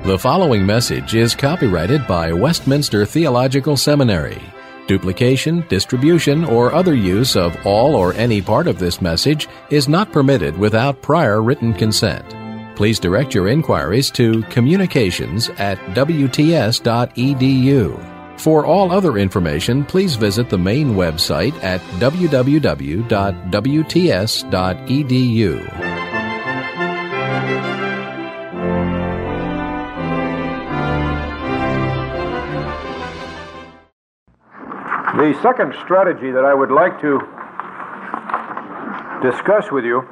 The following message is copyrighted by Westminster Theological Seminary. Duplication, distribution, or other use of all or any part of this message is not permitted without prior written consent. Please direct your inquiries to communications@wts.edu. For all other information, please visit the main website at www.wts.edu. The second strategy that I would like to discuss with you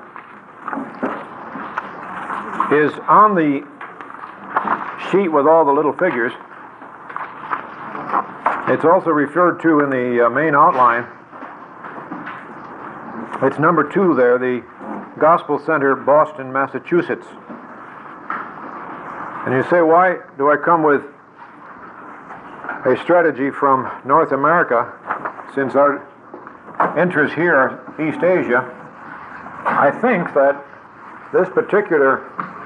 is on the sheet with all the little figures. It's also referred to in the main outline. It's number 2 there, the Gospel Center, Boston, Massachusetts. And you say, why do I come with a strategy from North America, since our interests here are East Asia? I think that this particular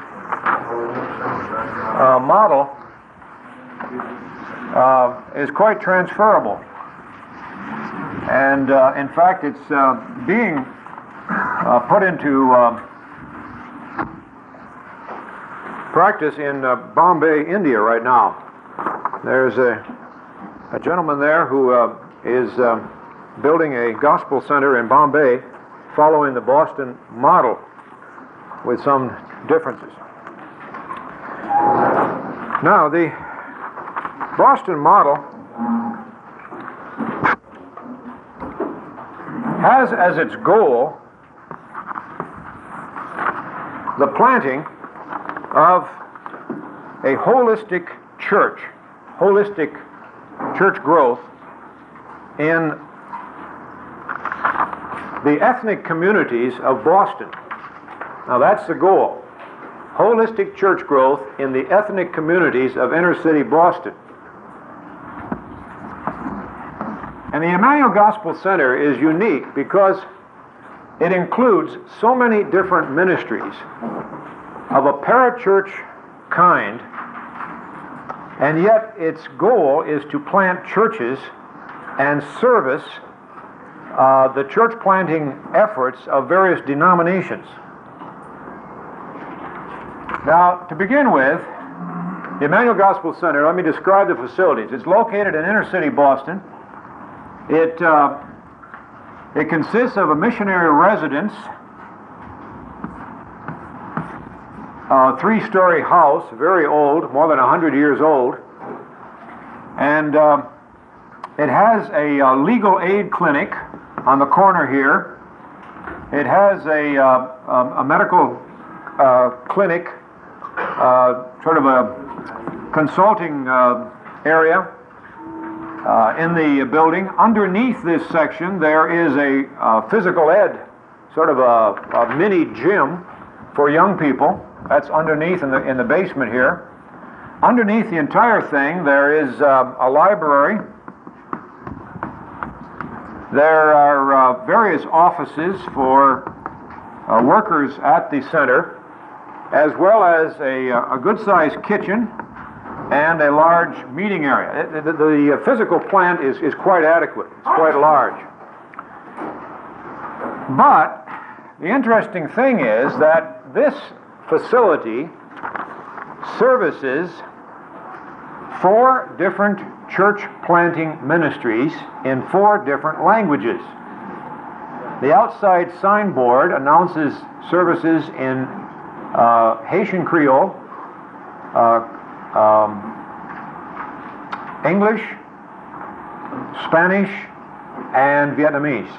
model is quite transferable. And in fact, it's being put into practice in Bombay, India right now. There's a gentleman there who is building a gospel center in Bombay following the Boston model with some differences. Now, the Boston model has as its goal the planting of a holistic church growth in the ethnic communities of Boston. Now that's the goal. Holistic church growth in the ethnic communities of inner city Boston. And the Emmanuel Gospel Center is unique because it includes so many different ministries of a parachurch kind, and yet its goal is to plant churches and service the church planting efforts of various denominations. Now, to begin with, the Emmanuel Gospel Center, let me describe the facilities. It's located in inner city Boston. It consists of a missionary residence, a 3-story house, very old, more than 100 years old, and it has a legal aid clinic on the corner here. It has a medical clinic, sort of a consulting area in the building. Underneath this section there is a physical ed, sort of a mini gym for young people. That's underneath in the basement here. Underneath the entire thing there is a library. There are various offices for workers at the center, as well as a good-sized kitchen and a large meeting area. The physical plant is quite adequate. It's quite large. But the interesting thing is that this facility services 4 different church planting ministries in 4 different languages. The outside signboard announces services in Haitian Creole, English, Spanish, and Vietnamese.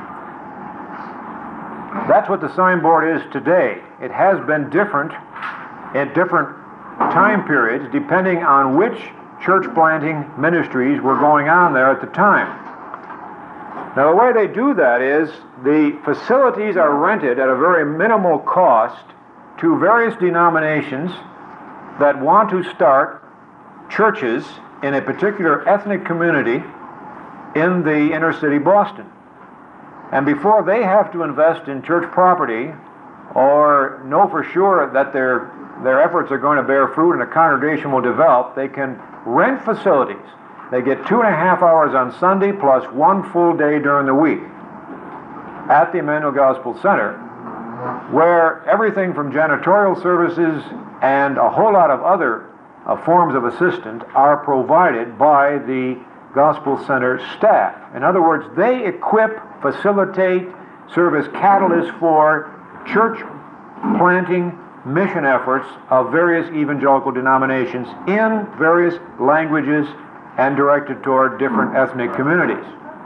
That's what the signboard is today. It has been different at different time periods depending on which church planting ministries were going on there at the time. Now the way they do that is the facilities are rented at a very minimal cost to various denominations that want to start churches in a particular ethnic community in the inner city Boston. And before they have to invest in church property or know for sure that their their efforts are going to bear fruit and a congregation will develop, they can rent facilities. They get 2.5 hours on Sunday plus 1 full day during the week at the Emmanuel Gospel Center, where everything from janitorial services and a whole lot of other forms of assistance are provided by the Gospel Center staff. In other words, they equip, facilitate, serve as catalysts for church planting mission efforts of various evangelical denominations in various languages and directed toward different ethnic communities.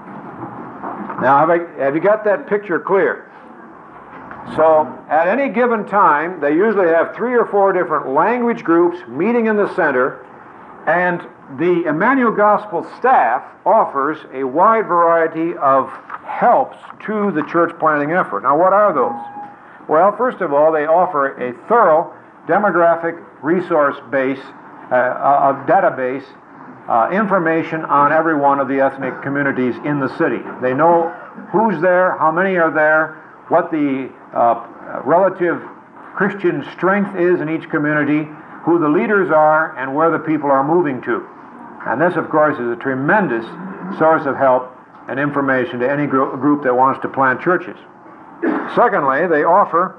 Now, have you got that picture clear? So, at any given time, they usually have 3 or 4 different language groups meeting in the center, and the Emmanuel Gospel staff offers a wide variety of helps to the church planting effort. Now, what are those? Well, first of all, they offer a thorough demographic resource base, database, information on every one of the ethnic communities in the city. They know who's there, how many are there, what the relative Christian strength is in each community, who the leaders are, and where the people are moving to. And this, of course, is a tremendous source of help and information to any group that wants to plant churches. Secondly, they offer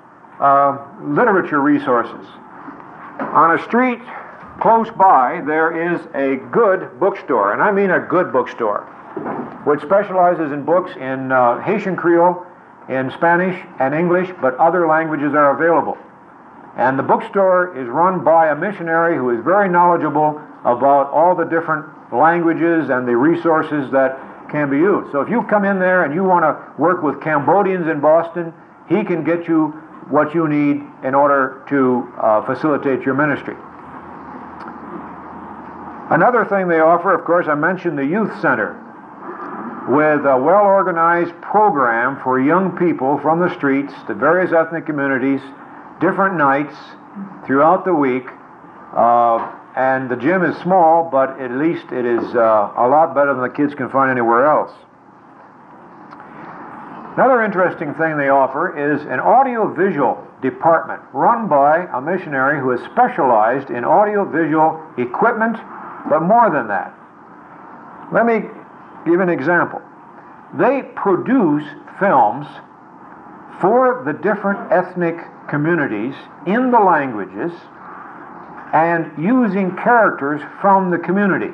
literature resources. On a street close by, there is a good bookstore, and I mean a good bookstore, which specializes in books in Haitian Creole, in Spanish and English, but other languages are available. And the bookstore is run by a missionary who is very knowledgeable about all the different languages and the resources that can be used. So if you come in there and you want to work with Cambodians in Boston, he can get you what you need in order to facilitate your ministry. Another thing they offer, of course, I mentioned the youth center, with a well-organized program for young people from the streets, the various ethnic communities, different nights throughout the week. And the gym is small, but at least it is a lot better than the kids can find anywhere else. Another interesting thing they offer is an audio-visual department run by a missionary who is specialized in audio-visual equipment, but more than that. Let me give an example. They produce films for the different ethnic communities in the languages and using characters from the community.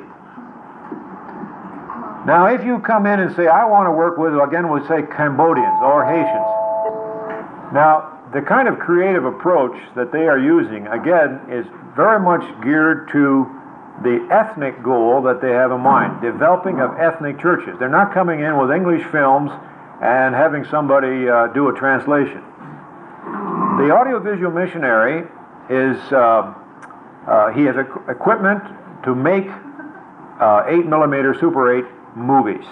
Now, if you come in and say, I want to work with, again, we'll say Cambodians or Haitians. Now, the kind of creative approach that they are using, again, is very much geared to the ethnic goal that they have in mind, developing of ethnic churches. They're not coming in with English films and having somebody do a translation. The audiovisual missionary is, he has equipment to make 8mm Super 8 movies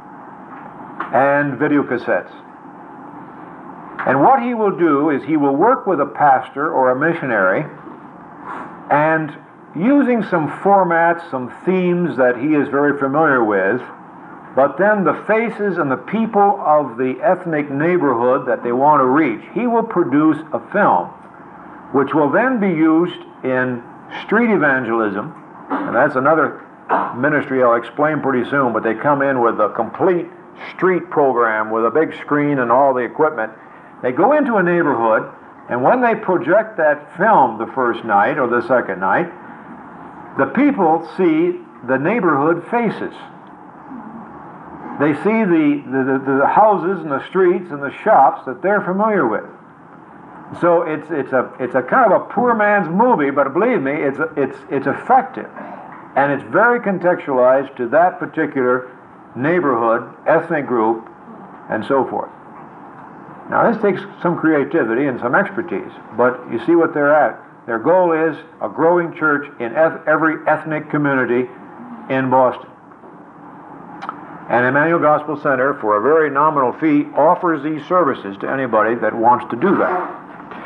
and video cassettes. And what he will do is he will work with a pastor or a missionary, and using some formats, some themes that he is very familiar with, but then the faces and the people of the ethnic neighborhood that they want to reach, he will produce a film which will then be used in street evangelism. And that's another ministry I'll explain pretty soon, but they come in with a complete street program with a big screen and all the equipment. They go into a neighborhood, and when they project that film the first night or the second night, the people see the neighborhood faces. They see the houses and the streets and the shops that they're familiar with. So it's a kind of a poor man's movie, but believe me, it's effective, and it's very contextualized to that particular neighborhood, ethnic group, and so forth. Now, this takes some creativity and some expertise, but you see what they're at. Their goal is a growing church in every ethnic community in Boston. And Emmanuel Gospel Center, for a very nominal fee, offers these services to anybody that wants to do that.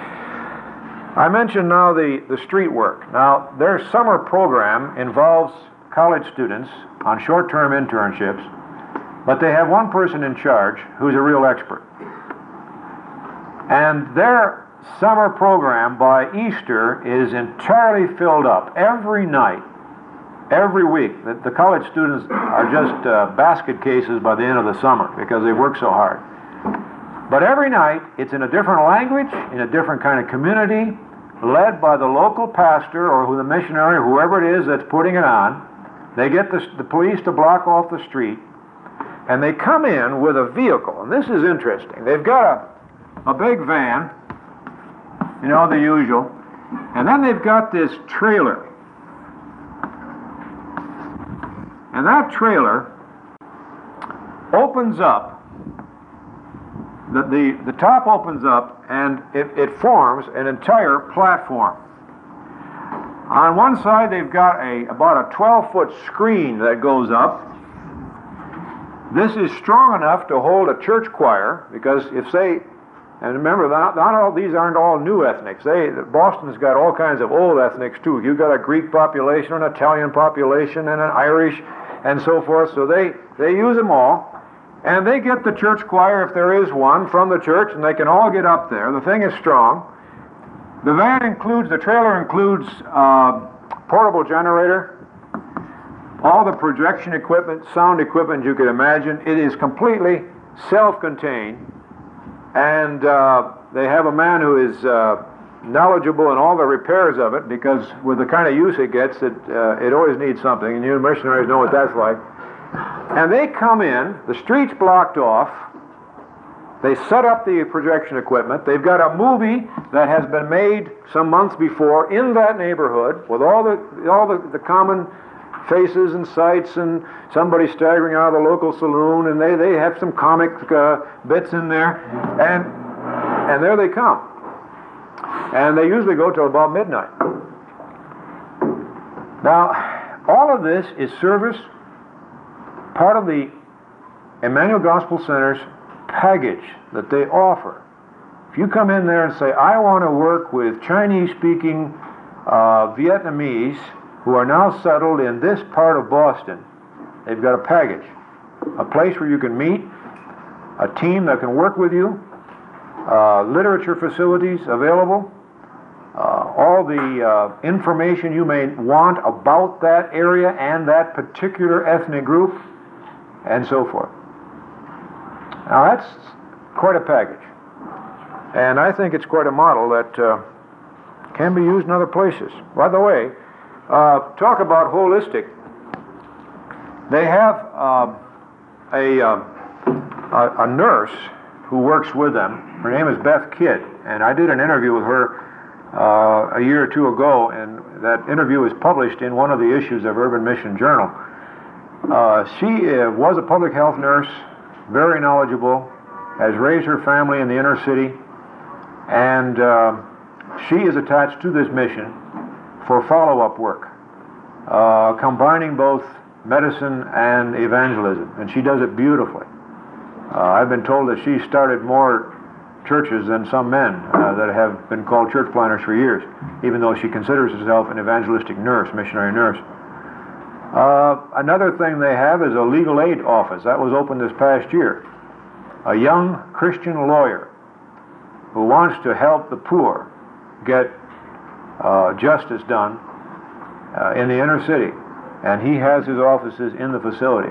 I mentioned now the street work. Now, their summer program involves college students on short-term internships, but they have one person in charge who's a real expert. And their summer program by Easter is entirely filled up every night, every week. The college students are just basket cases by the end of the summer because they work so hard. But every night, it's in a different language, in a different kind of community, led by the local pastor or the missionary, whoever it is that's putting it on. They get the police to block off the street, and they come in with a vehicle. And this is interesting. They've got a big van, you know, the usual, and then they've got this trailer. And that trailer opens up. The top opens up, and it forms an entire platform. On one side, they've got about a 12-foot screen that goes up. This is strong enough to hold a church choir, because and remember, not all these aren't all new ethnics. Boston's got all kinds of old ethnics too. You've got a Greek population, an Italian population, and an Irish, and so forth. So they use them all. And they get the church choir, if there is one, from the church, and they can all get up there. The thing is strong. The trailer includes portable generator, all the projection equipment, sound equipment you could imagine. It is completely self-contained, and they have a man who is knowledgeable in all the repairs of it, because with the kind of use it gets, it always needs something, and you missionaries know what that's like. And they come in, the street's blocked off, they set up the projection equipment, they've got a movie that has been made some months before in that neighborhood with all the common faces and sights, and somebody staggering out of the local saloon, and they have some comic bits in there, and there they come. And they usually go till about midnight. Now, all of this is service, part of the Emmanuel Gospel Center's package that they offer. If you come in there and say, I want to work with Chinese-speaking Vietnamese who are now settled in this part of Boston, they've got a package, a place where you can meet, a team that can work with you, literature facilities available, all the information you may want about that area and that particular ethnic group, and so forth. Now that's quite a package, and I think it's quite a model that can be used in other places. By the way, talk about holistic. They have a nurse who works with them. Her name is Beth Kidd, and I did an interview with her a year or two ago, and that interview was published in one of the issues of Urban Mission Journal. She was a public health nurse, very knowledgeable, has raised her family in the inner city, and she is attached to this mission for follow-up work, combining both medicine and evangelism, and she does it beautifully. I've been told that she started more churches than some men that have been called church planters for years, even though she considers herself an evangelistic nurse, missionary nurse. Another thing they have is a legal aid office. That was opened this past year. A young Christian lawyer who wants to help the poor get justice done in the inner city, and he has his offices in the facility.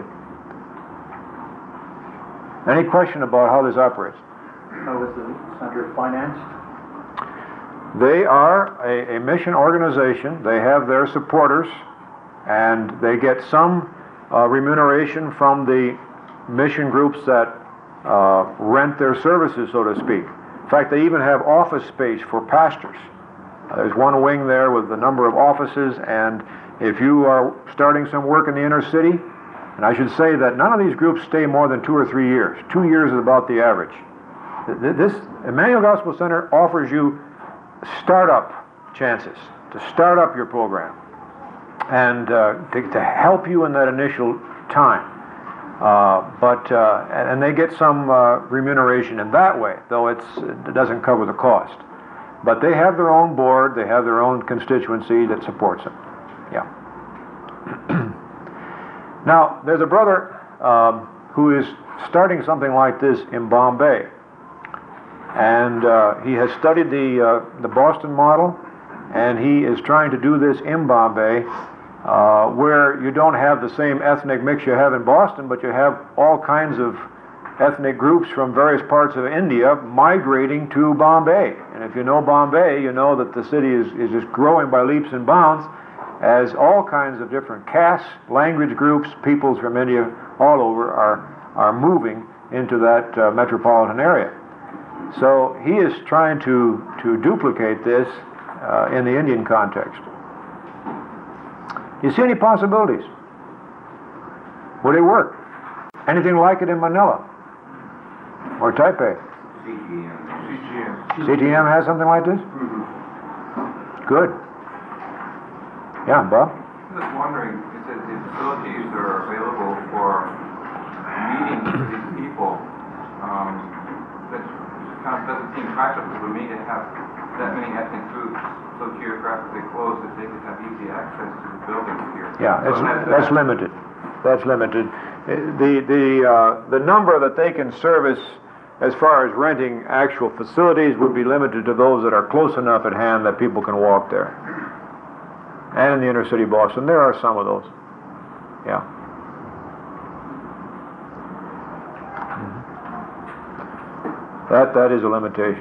Any question about how this operates? How is the center financed? They are a mission organization. They have their supporters, and they get some remuneration from the mission groups that rent their services, so to speak. In fact, they even have office space for pastors. There's one wing there with a number of offices, and if you are starting some work in the inner city, and I should say that none of these groups stay more than 2 or 3 years. 2 years is about the average. This Emmanuel Gospel Center offers you startup chances to start up your program and to help you in that initial time. And they get some remuneration in that way, though it doesn't cover the cost. But they have their own board, they have their own constituency that supports them. Yeah. Now, there's a brother who is starting something like this in Bombay. And he has studied the Boston model, and he is trying to do this in Bombay, where you don't have the same ethnic mix you have in Boston, but you have all kinds of ethnic groups from various parts of India migrating to Bombay. And if you know Bombay, you know that the city is just growing by leaps and bounds as all kinds of different castes, language groups, peoples from India all over are moving into that metropolitan area. So he is trying to duplicate this in the Indian context. Do you see any possibilities? Would it work? Anything like it in Manila? Or Taipei? CTM has something like this? Good. Yeah, Bob? I'm just wondering, is that the facilities are available for meetings with these people? That kind of doesn't seem practical for me to have that many ethnic groups so geographically close that they could have easy access to the buildings here. Yeah, that's limited. That's limited. The number that they can service as far as renting actual facilities would be limited to those that are close enough at hand that people can walk there. And in the inner city of Boston, there are some of those. Yeah. That is a limitation.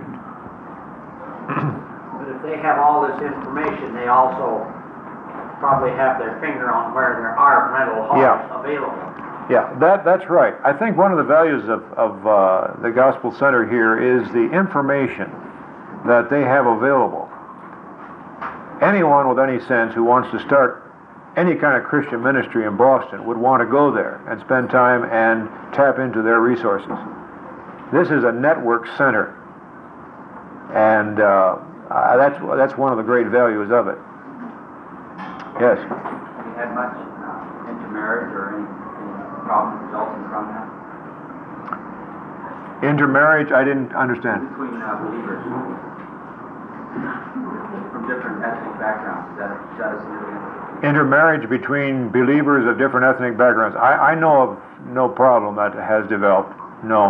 But if they have all this information, they also probably have their finger on where there are rental halls available. Yeah, that's right. I think one of the values of the Gospel Center here is the information that they have available. Anyone with any sense who wants to start any kind of Christian ministry in Boston would want to go there and spend time and tap into their resources. This is a network center, and that's one of the great values of it. Yes? Have you had much intermarriage or any problems resulting from that? Intermarriage, I didn't understand. Between believers from different ethnic backgrounds, is that a significant? Intermarriage between believers of different ethnic backgrounds. I know of no problem that has developed. No.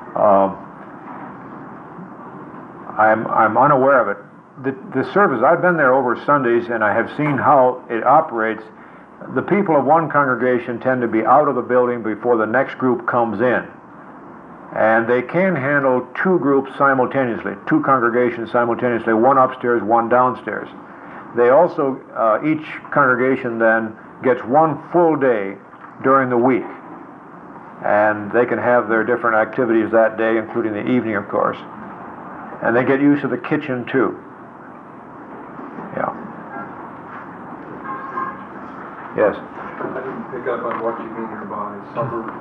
I'm unaware of it. The service, I've been there over Sundays and I have seen how it operates. The people of one congregation tend to be out of the building before the next group comes in. And they can handle two groups simultaneously, two congregations simultaneously, one upstairs, one downstairs. They also, each congregation then gets one full day during the week. And they can have their different activities that day, including the evening, of course. And they get used to the kitchen, too. Yeah. Yes? I didn't pick up on what you mean here by suburban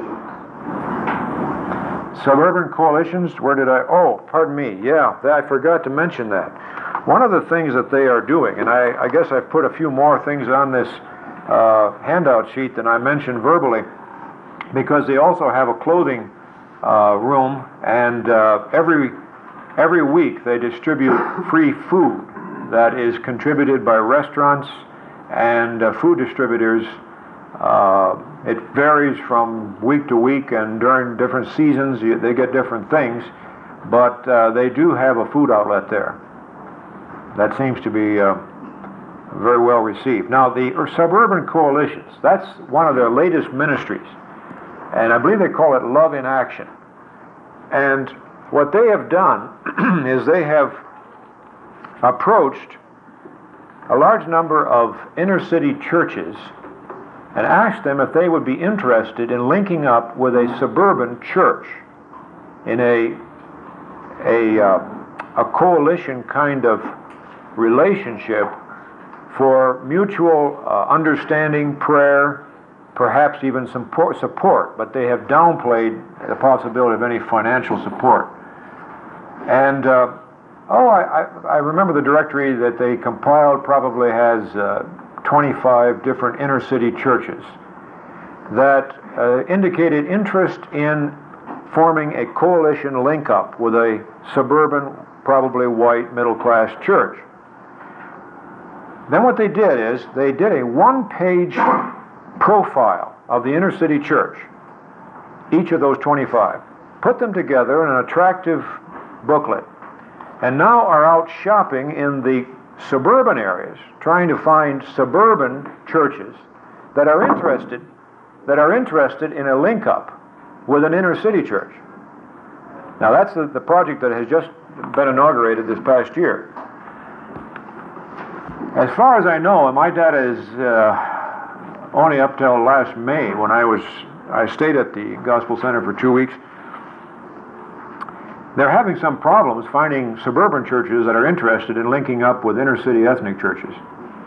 coalitions. Suburban coalitions, where did I... Oh, pardon me. Yeah, I forgot to mention that. One of the things that they are doing, and I guess I've put a few more things on this handout sheet than I mentioned verbally, because they also have a clothing room, and every week they distribute free food that is contributed by restaurants and food distributors. It varies from week to week, and during different seasons they get different things, but they do have a food outlet there. That seems to be very well received. Now, the suburban coalitions, that's one of their latest ministries, and I believe they call it Love in Action. And what they have done is they have approached a large number of inner city churches and asked them if they would be interested in linking up with a suburban church in a coalition kind of relationship for mutual understanding, prayer, perhaps even some support, but they have downplayed the possibility of any financial support. And I remember the directory that they compiled probably has 25 different inner city churches that indicated interest in forming a coalition link-up with a suburban, probably white, middle-class church. Then what they did is they did a one-page profile of the inner city church, each of those 25, put them together in an attractive booklet, and now are out shopping in the suburban areas, trying to find suburban churches that are interested in a link-up with an inner-city church. Now, that's the project that has just been inaugurated this past year. As far as I know, and my data is only up till last May, when I stayed at the Gospel Center for 2 weeks, they're having some problems finding suburban churches that are interested in linking up with inner-city ethnic churches.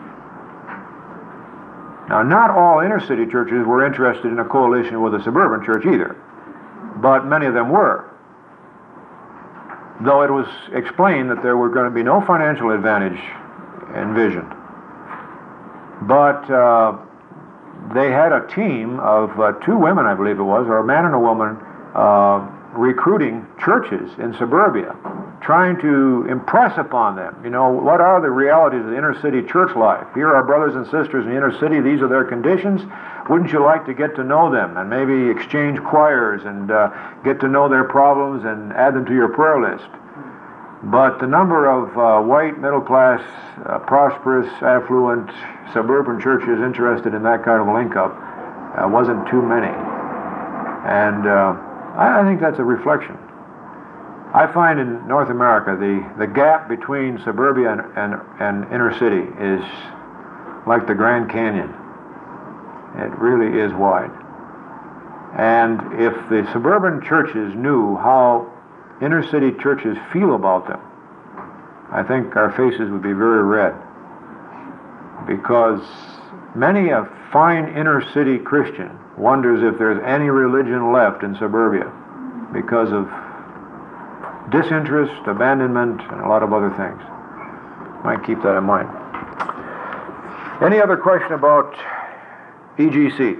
Now, not all inner-city churches were interested in a coalition with a suburban church either, but many of them were. Though it was explained that there were going to be no financial advantage envisioned. But they had a team of 2 women, I believe it was, or a man and a woman, recruiting churches in suburbia, trying to impress upon them, what are the realities of the inner city church life? Here are brothers and sisters in the inner city, these are their conditions. Wouldn't you like to get to know them and maybe exchange choirs and get to know their problems and add them to your prayer list? But the number of white, middle-class, prosperous, affluent, suburban churches interested in that kind of link-up wasn't too many. And I think that's a reflection. I find in North America the gap between suburbia and inner city is like the Grand Canyon. It really is wide. And if the suburban churches knew how inner city churches feel about them, I think our faces would be very red. Because many a fine inner city Christian wonders if there's any religion left in suburbia because of disinterest, abandonment, and a lot of other things. Might keep that in mind. Any other question about EGC?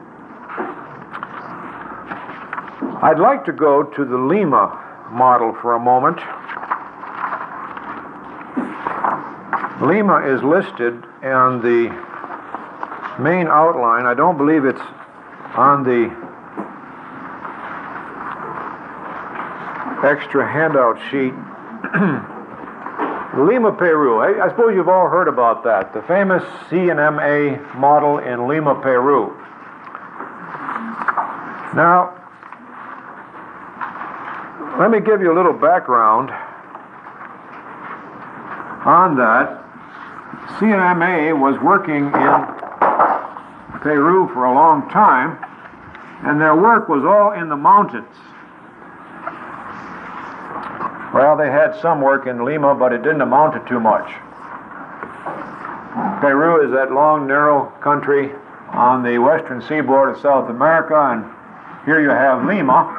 I'd like to go to the Lima model for a moment. Lima is listed on the main outline. I don't believe it's on the extra handout sheet. Lima, Peru. I suppose you've all heard about that. The famous CNMA model in Lima, Peru. Now, let me give you a little background on that. CNMA was working in Peru for a long time, and their work was all in the mountains. Well, they had some work in Lima, but it didn't amount to too much. Peru is that long, narrow country on the western seaboard of South America, and here you have Lima,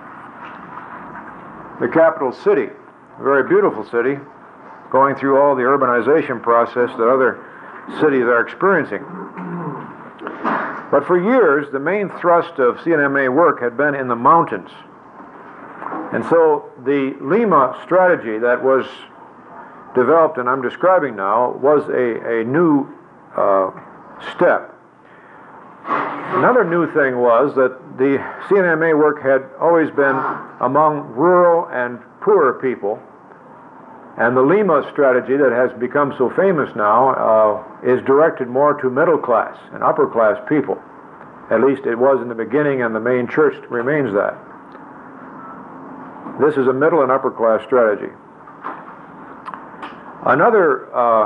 the capital city, a very beautiful city, going through all the urbanization process that other cities are experiencing. But for years, the main thrust of CNMA work had been in the mountains. And so the Lima strategy that was developed and I'm describing now was a new step. Another new thing was that the CNMA work had always been among rural and poorer people, and the Lima strategy that has become so famous now is directed more to middle class and upper class people. At least it was in the beginning, and the main church remains that. This is a middle and upper class strategy. Another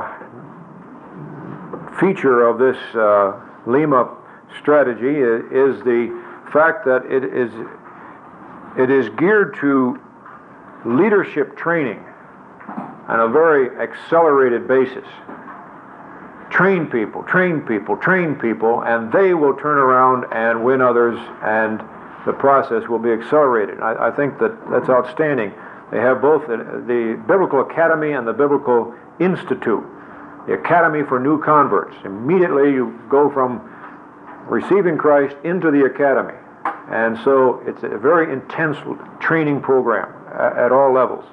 feature of this Lima strategy is the fact that it is geared to leadership training on a very accelerated basis. Train people, train people, train people, and they will turn around and win others, and the process will be accelerated. I think that's outstanding. They have both the Biblical Academy and the Biblical Institute, the Academy for New Converts. Immediately you go from receiving Christ into the Academy. And so it's a very intense training program at all levels.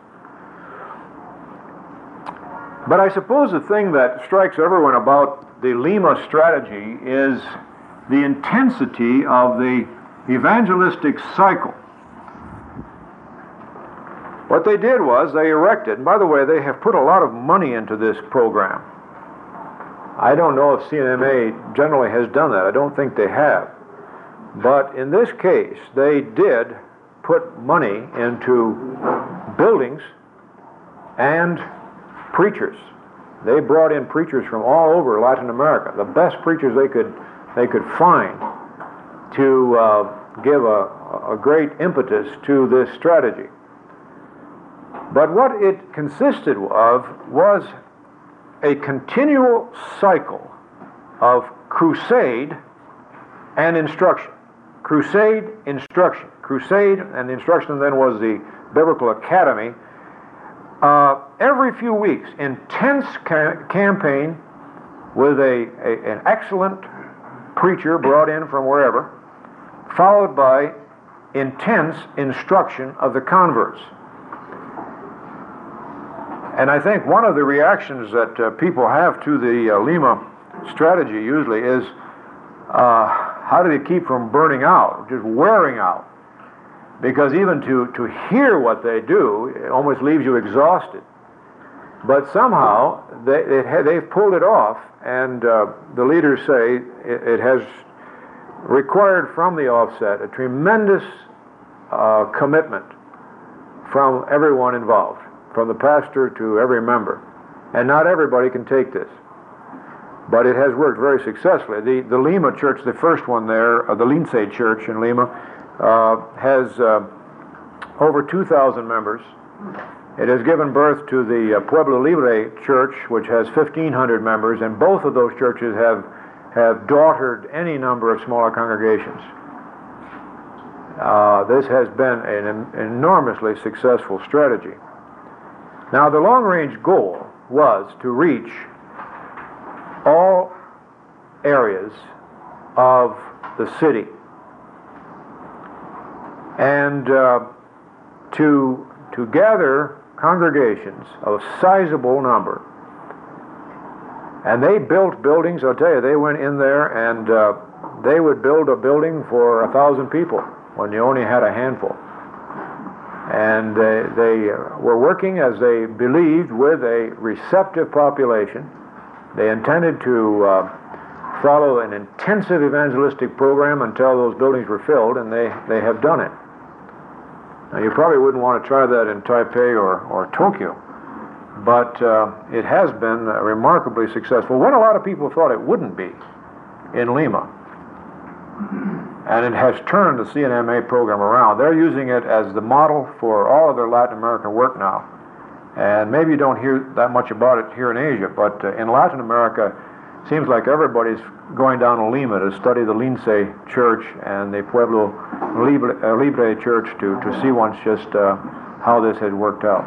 But I suppose the thing that strikes everyone about the Lima strategy is the intensity of the evangelistic cycle. What they did was they erected, and by the way, they have put a lot of money into this program. I don't know if CNMA generally has done that. I don't think they have. But in this case, they did put money into buildings and preachers. They brought in preachers from all over Latin America, the best preachers they could find, to give a great impetus to this strategy. But what it consisted of was a continual cycle of crusade and instruction. Crusade, instruction. Crusade, and the instruction then was the Biblical Academy. Every few weeks, intense campaign with an excellent preacher brought in from wherever, followed by intense instruction of the converts. And I think one of the reactions that people have to the Lima strategy usually is, how do they keep from burning out, just wearing out? Because even to hear what they do, it almost leaves you exhausted. But somehow they've pulled it off, and the leaders say it has required from the offset a tremendous commitment from everyone involved, from the pastor to every member. And not everybody can take this. But it has worked very successfully. The Lima church, the first one there, the Lince church in Lima, has over 2,000 members. It has given birth to the Pueblo Libre church, which has 1,500 members, and both of those churches have daughtered any number of smaller congregations. This has been an enormously successful strategy. Now, the long-range goal was to reach all areas of the city and to gather congregations of a sizable number. And they built buildings. I'll tell you, they went in there and they would build a building for 1,000 people when you only had a handful. And they were working, as they believed, with a receptive population. They intended to follow an intensive evangelistic program until those buildings were filled, and they have done it. Now, you probably wouldn't want to try that in Taipei or Tokyo, but it has been remarkably successful, when a lot of people thought it wouldn't be in Lima. And it has turned the CNMA program around. They're using it as the model for all of their Latin American work now. And maybe you don't hear that much about it here in Asia, but in Latin America, it seems like everybody's going down to Lima to study the Lince church and the Pueblo Libre church to see once just how this had worked out.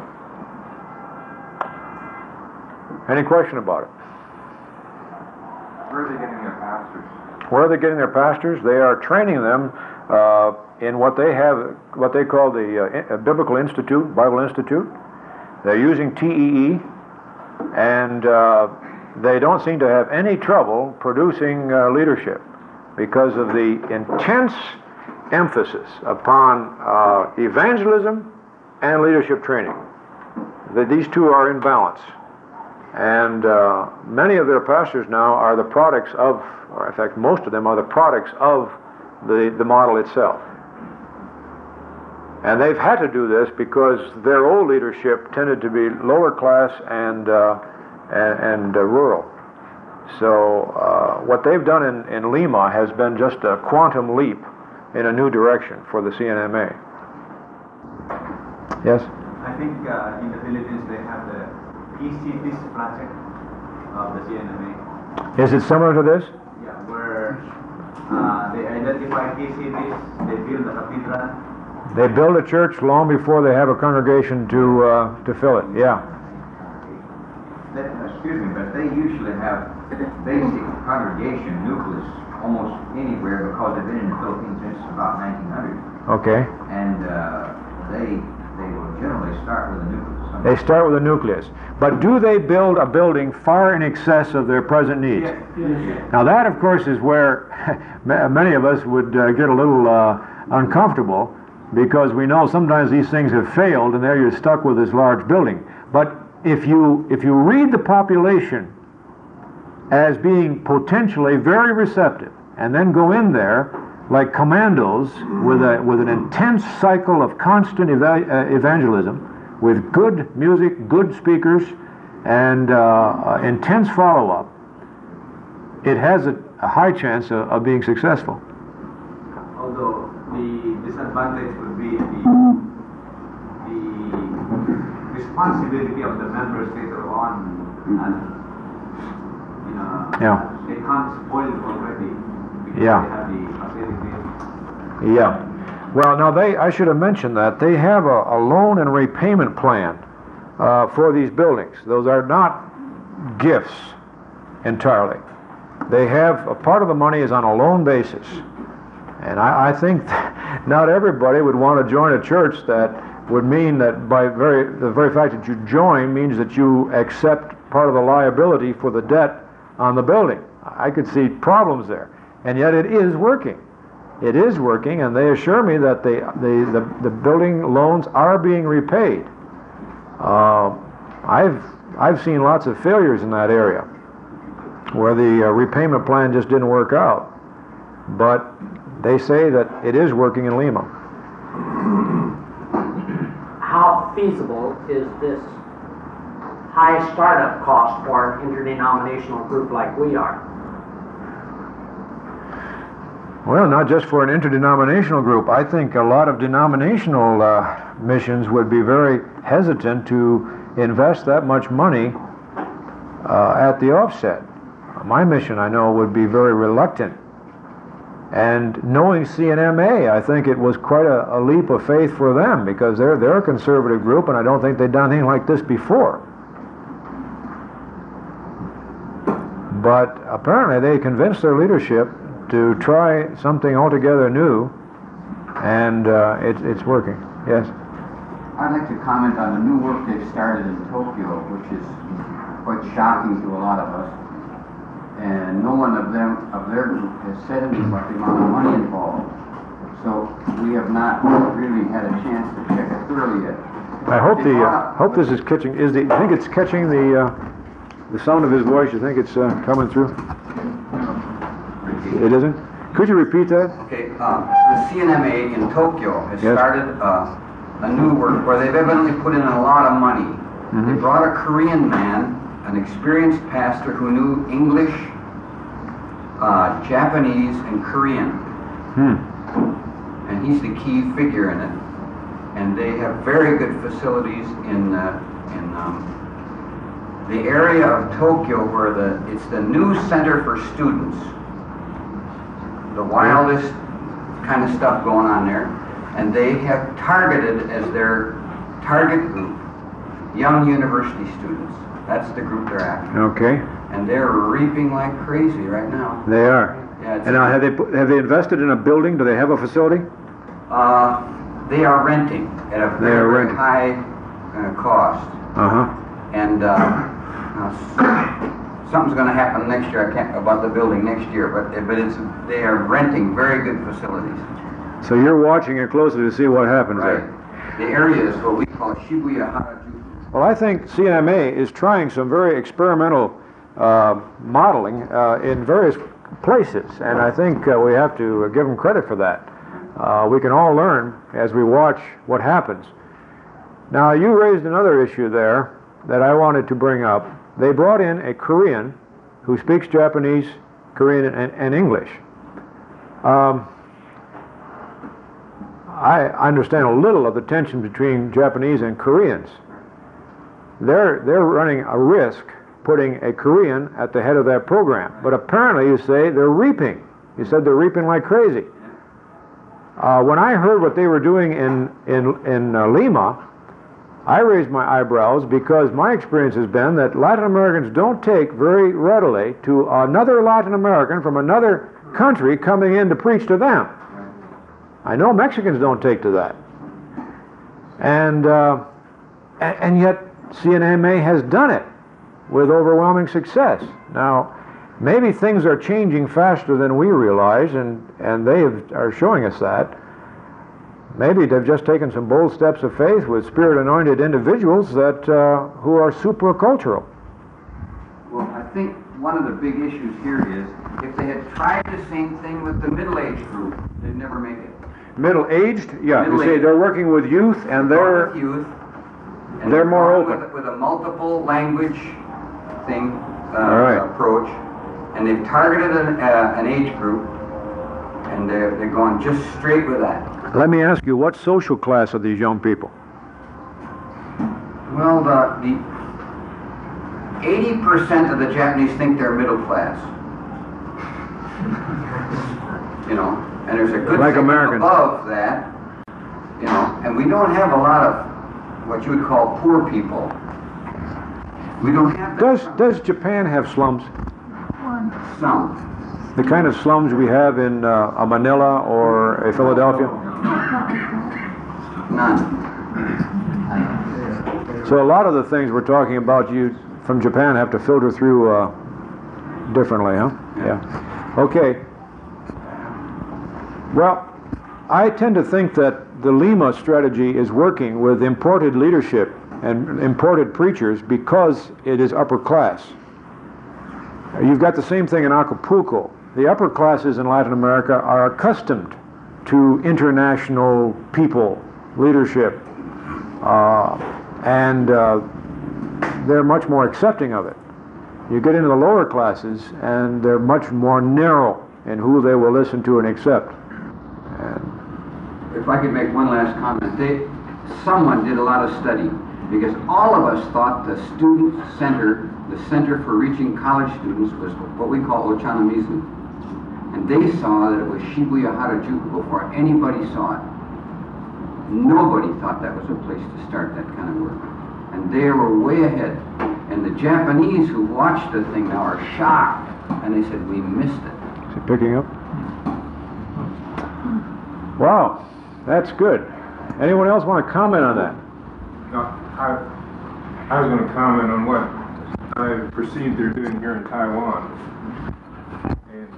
Any question about it? Where are they getting their pastors? Where are they getting their pastors? They are training them in what they call the Biblical Institute, Bible Institute. They're using TEE, and they don't seem to have any trouble producing leadership because of the intense emphasis upon evangelism and leadership training. These two are in balance. And many of their pastors now are the products of, or in fact most of them are the products of the model itself. And they've had to do this because their old leadership tended to be lower class and rural. So what they've done in Lima has been just a quantum leap in a new direction for the CNMA. Yes? I think in the Philippines they have the PCDIS project of the CNMA. Is it similar to this? Yeah, where they identify PCDIS, they build a cathedral. They build a church long before they have a congregation to fill it. Yeah. Excuse me, but they usually have basic congregation nucleus almost anywhere because they've been in the Philippines since about 1900. Okay. And they will generally start with a nucleus. They start with a nucleus. But do they build a building far in excess of their present needs? Yes. Yes. Now that, of course, is where many of us would get a little uncomfortable. because we know sometimes these things have failed, and there you're stuck with this large building. But if you read the population as being potentially very receptive, and then go in there like commandos with an intense cycle of constant evangelism, with good music, good speakers, and intense follow-up, it has a high chance of being successful. Although the disadvantage would be the responsibility of the members later on, and they can't spoil it already because they have the facilities. Yeah. Well, now I should have mentioned that they have a loan and repayment plan for these buildings. Those are not gifts entirely. They have a part of the money is on a loan basis, and I think not everybody would want to join a church that would mean that by the very fact that you join means that you accept part of the liability for the debt on the building. I could see problems there, and yet it is working. It is working, and they assure me that the building loans are being repaid. I've seen lots of failures in that area where the repayment plan just didn't work out, but they say that it is working in Lima. How feasible is this high startup cost for an interdenominational group like we are? Well, not just for an interdenominational group. I think a lot of denominational missions would be very hesitant to invest that much money at the offset. My mission, I know, would be very reluctant. And knowing CNMA, I think it was quite a leap of faith for them, because they're a conservative group, and I don't think they've done anything like this before. But apparently they convinced their leadership to try something altogether new, and it's working. Yes? I'd like to comment on the new work they've started in Tokyo, which is quite shocking to a lot of us. And no one of their group has said anything about the amount of money involved. So we have not really had a chance to check it thoroughly yet. I hope this is catching. You think it's catching the sound of his voice? You think it's coming through? It isn't? Could you repeat that? Okay. The CNMA in Tokyo has started a new work where they've evidently put in a lot of money. Mm-hmm. They brought a Korean man, an experienced pastor who knew English, Japanese, and Korean. And he's the key figure in it. And they have very good facilities in the area of Tokyo where it's the new center for students. The wildest kind of stuff going on there. And they have targeted as their target group young university students. That's the group they're after. Okay. And they're reaping like crazy right now. They are. Yeah, and now have they invested in a building? Do they have a facility? They are renting at a very high cost. And something's going to happen next year. I can't about the building next year, but they are renting very good facilities. So you're watching it closely to see what happens there. The area is what we call Shibuya Harajuku. Well, I think CNMA is trying some very experimental modeling in various places, and I think we have to give them credit for that. We can all learn as we watch what happens. Now, you raised another issue there that I wanted to bring up. They brought in a Korean who speaks Japanese, Korean, and English. I understand a little of the tension between Japanese and Koreans. They're running a risk putting a Korean at the head of that program. But apparently you say they're reaping. You said they're reaping like crazy. When I heard what they were doing in Lima, I raised my eyebrows because my experience has been that Latin Americans don't take very readily to another Latin American from another country coming in to preach to them. I know Mexicans don't take to that. And yet CNMA has done it with overwhelming success. Now, maybe things are changing faster than we realize, and they are showing us that. maybe they've just taken some bold steps of faith with Spirit-anointed individuals that who are supracultural. Well, I think one of the big issues here is if they had tried the same thing with the middle-aged group, they'd never make it. Middle-aged? Yeah, you say Middle-aged. they're working with youth and they're Youth, and they're more going open. with a multiple language thing All right. approach, and they've targeted an age group, and they're going just straight with that. Let me ask you, what social class are these young people? Well, the 80% of the Japanese think they're middle class. You know, and there's a good Like segment Americans. above that, you know, and we don't have a lot of what you would call poor people. We don't have that. Does Japan have slums? Some. The kind of slums we have in a Manila or a Philadelphia? None. So a lot of the things we're talking about you from Japan have to filter through differently, huh? Yeah. Okay. Well, I tend to think that the Lima strategy is working with imported leadership and imported preachers because it is upper class. You've got the same thing in Acapulco. The upper classes in Latin America are accustomed to international people, leadership, and they're much more accepting of it. You get into the lower classes and they're much more narrow in who they will listen to and accept. If I could make one last comment, someone did a lot of study, because all of us thought the student center, the center for reaching college students, was what we call Ochanomizu. And they saw that it was Shibuya Harajuku before anybody saw it. Nobody thought that was a place to start that kind of work. And they were way ahead. And the Japanese who watched the thing now are shocked. And they said, we missed it. Is it picking up? Wow, that's good. Anyone else want to comment on that? No, I was going to comment on what I perceive they're doing here in Taiwan. And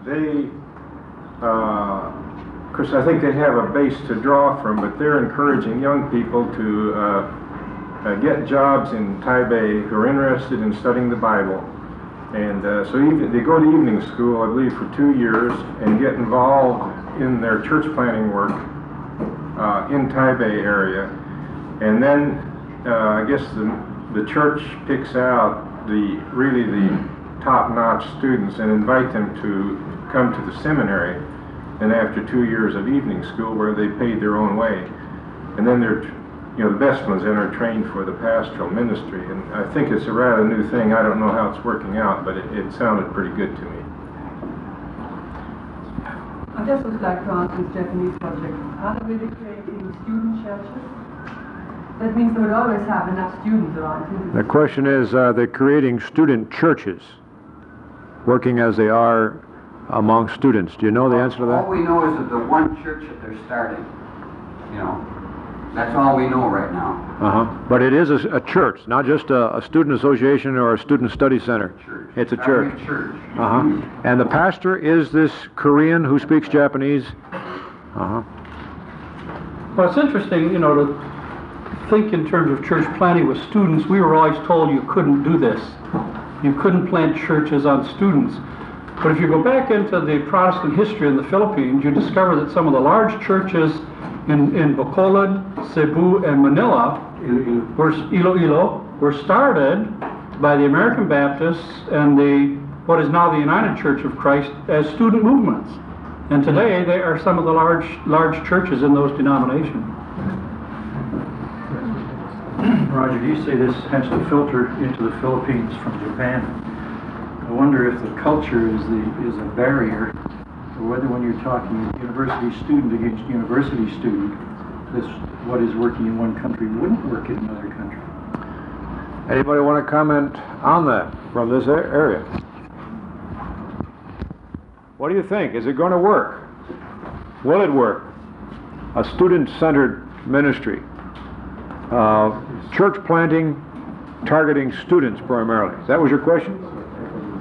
of course, I think they have a base to draw from, but they're encouraging young people to get jobs in Taipei who are interested in studying the Bible. And so they go to evening school, I believe, for 2 years and get involved in their church planting work in Taipei area. And then I guess the church picks out the top-notch students and invite them to come to the seminary. And after 2 years of evening school, where they paid their own way, and then the best ones then are trained for the pastoral ministry. And I think it's a rather new thing. I don't know how it's working out, but it sounded pretty good to me. I just would like to ask this Japanese project, are they really creating student churches? That means they would always have enough students around. The question is, are they creating student churches, working as they are among students? Do you know the answer to that? All we know is that the one church that they're starting, that's all we know right now. But it is a church, not just a student association or a student study center. Church. It's a church. Church. And the pastor is this Korean who speaks Japanese? Well, it's interesting, to think in terms of church planting with students. We were always told you couldn't do this. You couldn't plant churches on students. But if you go back into the Protestant history in the Philippines, you discover that some of the large churches in Bacolod, Cebu, and Manila, Iloilo, were started by the American Baptists and what is now the United Church of Christ as student movements. And today they are some of the large churches in those denominations. Roger, you say this has to filter into the Philippines from Japan. I wonder if the culture is a barrier, or whether when you're talking university student against university student, what is working in one country wouldn't work in another country. Anybody want to comment on that from this area? What do you think? Is it going to work? Will it work? A student-centered ministry. Church planting, targeting students primarily. That was your question?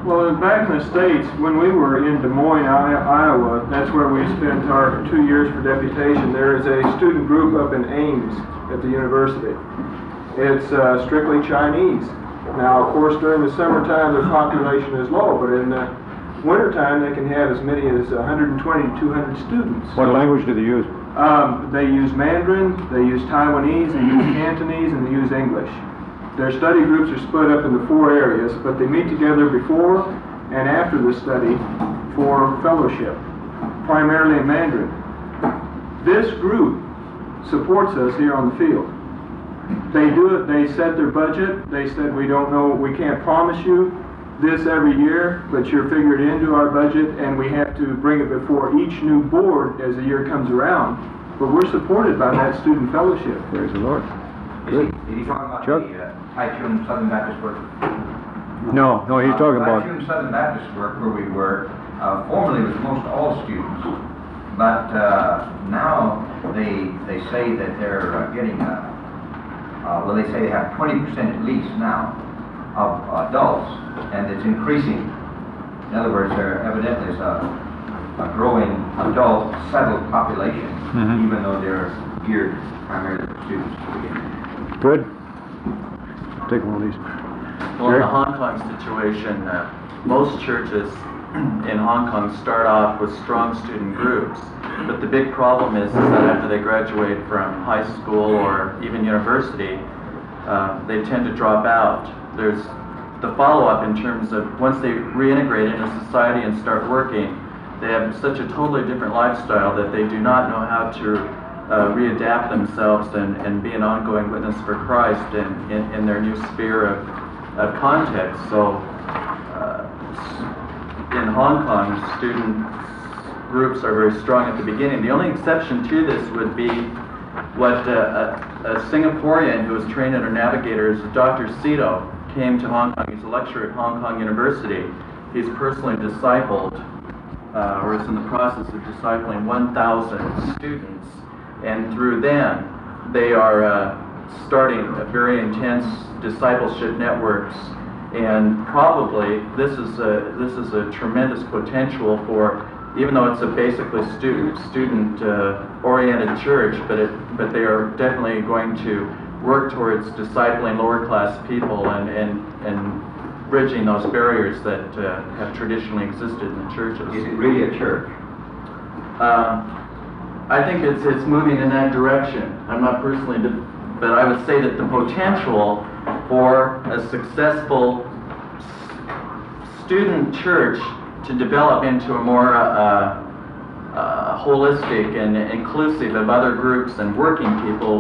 Well, back in the States, when we were in Des Moines, Iowa, that's where we spent our 2 years for deputation. There is a student group up in Ames at the university. It's strictly Chinese. Now, of course, during the summertime, the population is low, but in the wintertime, they can have as many as 120 to 200 students. What language do they use? They use Mandarin, they use Taiwanese, they use Cantonese, and they use English. Their study groups are split up into 4 areas, but they meet together before and after the study for fellowship, primarily in Mandarin. This group supports us here on the field. They do it, they set their budget, they said we don't know, we can't promise you this every year, but you're figured into our budget, and we have to bring it before each new board as the year comes around. But we're supported by that student fellowship. Praise the Lord. Is he talking about Chuck? the High-Tune Southern Baptist work? No, he's talking about... High-Tune Southern Baptist work, where we were, formerly was most all students, but now they say that they're getting, well, they say they have 20% at least now of adults, and it's increasing. In other words, there evidently is a growing adult settled population, even though they're geared primarily for students. Good. Take one of these. Well, in the Hong Kong situation, most churches in Hong Kong start off with strong student groups, but the big problem is that after they graduate from high school or even university, they tend to drop out. There's the follow-up in terms of once they reintegrate into society and start working, they have such a totally different lifestyle that they do not know how to readapt themselves and be an ongoing witness for Christ in their new sphere of context. So in Hong Kong, student groups are very strong at the beginning. The only exception to this would be what a Singaporean who was trained under navigators, Dr. Sito, came to Hong Kong. He's a lecturer at Hong Kong University. He's personally discipled, or is in the process of discipling 1,000 students, and through them, they are starting a very intense discipleship networks. And probably this is a tremendous potential for, even though it's a basically student oriented church, but they are definitely going to work towards discipling lower class people and bridging those barriers that have traditionally existed in the churches. Is it really a church? I think it's moving in that direction. I'm not personally, but I would say that the potential for a successful student church to develop into a more holistic and inclusive of other groups and working people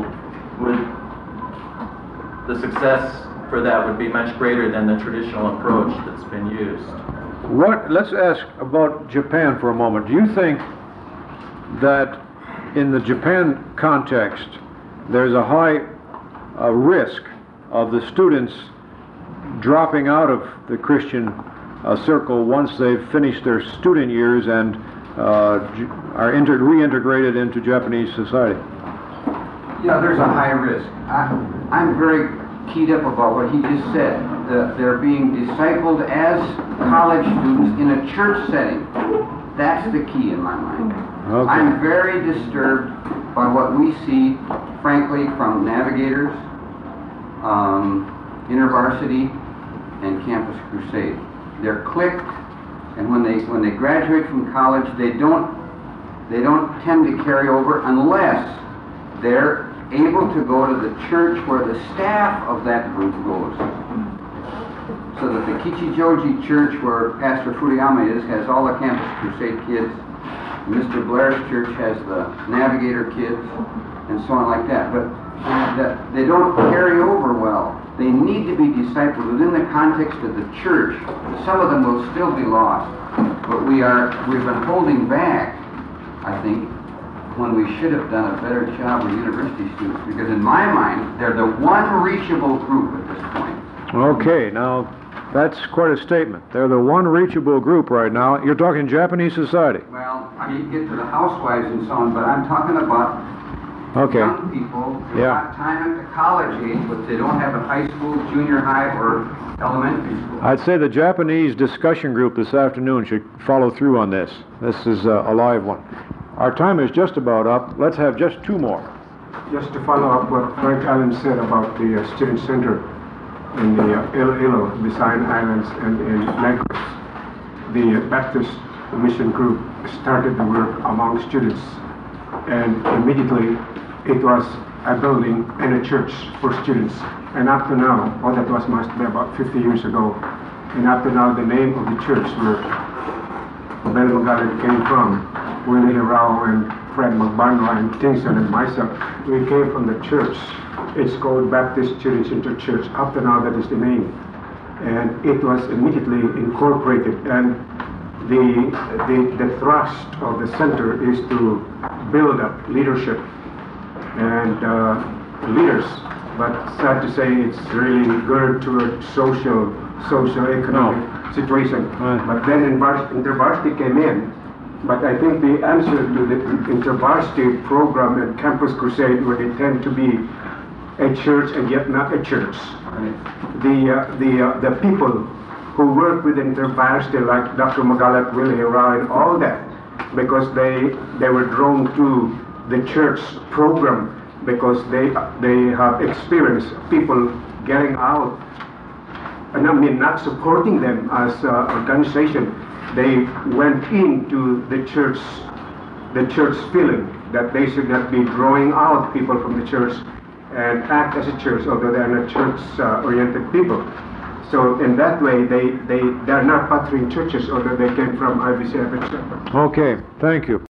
the success for that would be much greater than the traditional approach that's been used. Let's ask about Japan for a moment. Do you think that in the Japan context there's a high risk of the students dropping out of the Christian circle once they've finished their student years and are reintegrated into Japanese society? Yeah, there's a high risk. I'm very keyed up about what he just said. They're being discipled as college students in a church setting. That's the key in my mind. Okay. I'm very disturbed by what we see, frankly, from Navigators, InterVarsity, and Campus Crusade. They're clicked, and when they graduate from college, they don't tend to carry over unless they're able to go to the church where the staff of that group goes. So that the Kichijoji church where Pastor Furuyama is has all the Campus Crusade kids. Mr. Blair's church has the Navigator kids, and so on like that. But they don't carry over well. They need to be discipled within the context of the church. Some of them will still be lost. But we've been holding back, I think, when we should have done a better job with university students, because in my mind, they're the one reachable group at this point. Okay, now that's quite a statement. They're the one reachable group right now. You're talking Japanese society. Well, I mean, you get to the housewives and so on, but I'm talking about Okay. young people who Yeah. got time at the college age, but they don't have a high school, junior high, or elementary school. I'd say the Japanese discussion group this afternoon should follow through on this. This is a live one. Our time is just about up. Let's have just two more. Just to follow up what Frank Allen said about the student center in the Iloilo, Visayan Islands, and in Negros, the Baptist Mission Group started the work among students, and immediately it was a building and a church for students. And up to now, that must be about 50 years ago, and up to now the name of the church where Ben Magalit came from, Willie Hirao and Fred McBarno and Kingston and myself, we came from the church. It's called Baptist Student Center Church. Up to now, that is the name. And it was immediately incorporated. And the thrust of the center is to build up leadership and leaders. But sad to say, it's really geared toward socio-economic situation. But then InterVarsity came in. But I think the answer to the InterVarsity program and Campus Crusade, where they tend to be a church and yet not a church. The people who work with InterVarsity, like Dr. Magalat, Willie Hirao, and all that, because they were drawn to the church program because they have experienced people getting out, and I mean not supporting them as an organization. They went into the church feeling that they should not be drawing out people from the church and act as a church, although they are not church-oriented people. So in that way, they are not pattern churches, although they came from IBCF, etc. Okay, thank you.